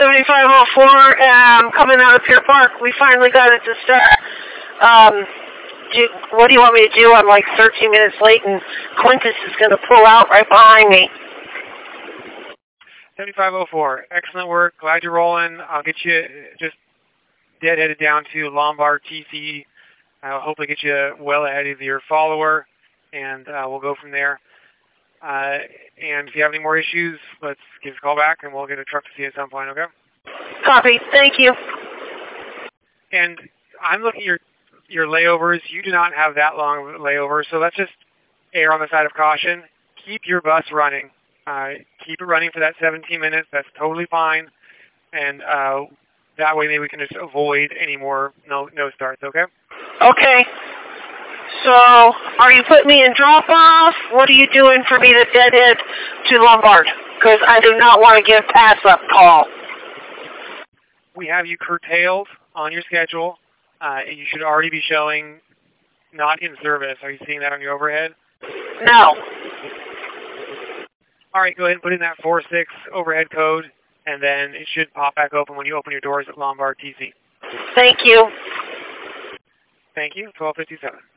7504, coming out of Pier Park. We finally got it to start. What do you want me to do? I'm like 13 minutes late, and Quintus is going to pull out right behind me. 7504, excellent work. Glad you're rolling. I'll get you just dead-headed down to Lombard TC. I'll hopefully get you well ahead of your follower, and we'll go from there. And if you have any more issues, let's give us a call back, and we'll get a truck to see you at some point, okay? Copy. Thank you. And I'm looking at your layovers. You do not have that long of a layover, so let's just err on the side of caution. Keep your bus running. Keep it running for that 17 minutes. That's totally fine. And that way maybe we can just avoid any more no starts, okay? Okay. So, are you putting me in drop-off? What are you doing for me to deadhead to Lombard? Because I do not want to give pass-up call. We have you curtailed on your schedule. You should already be showing not in service. Are you seeing that on your overhead? No. All right, go ahead and put in that 46 overhead code, and then it should pop back open when you open your doors at Lombard TC. Thank you. Thank you. 1257.